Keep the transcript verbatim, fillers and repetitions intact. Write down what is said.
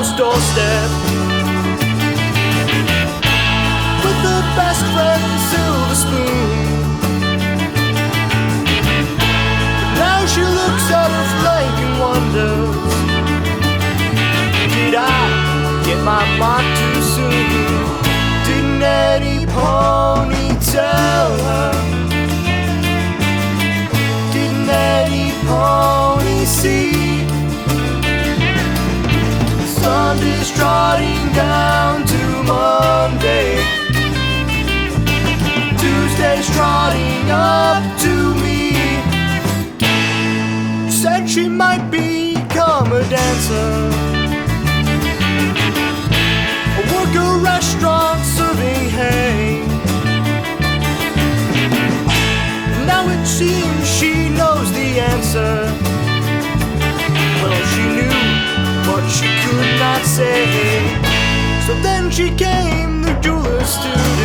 house doorstep with her best friend silver spoon. But now she looks at her flank and wonders, did I get my mark too soon? Didn't any pony tell her? Didn't any pony see? Sunday's trotting down to Monday, Tuesday's trotting up to me. Said she might become a dancer, work a restaurant serving hay. Now it seems she knows the answer. Well, she knew, but she could not say. So then she came the jeweler's to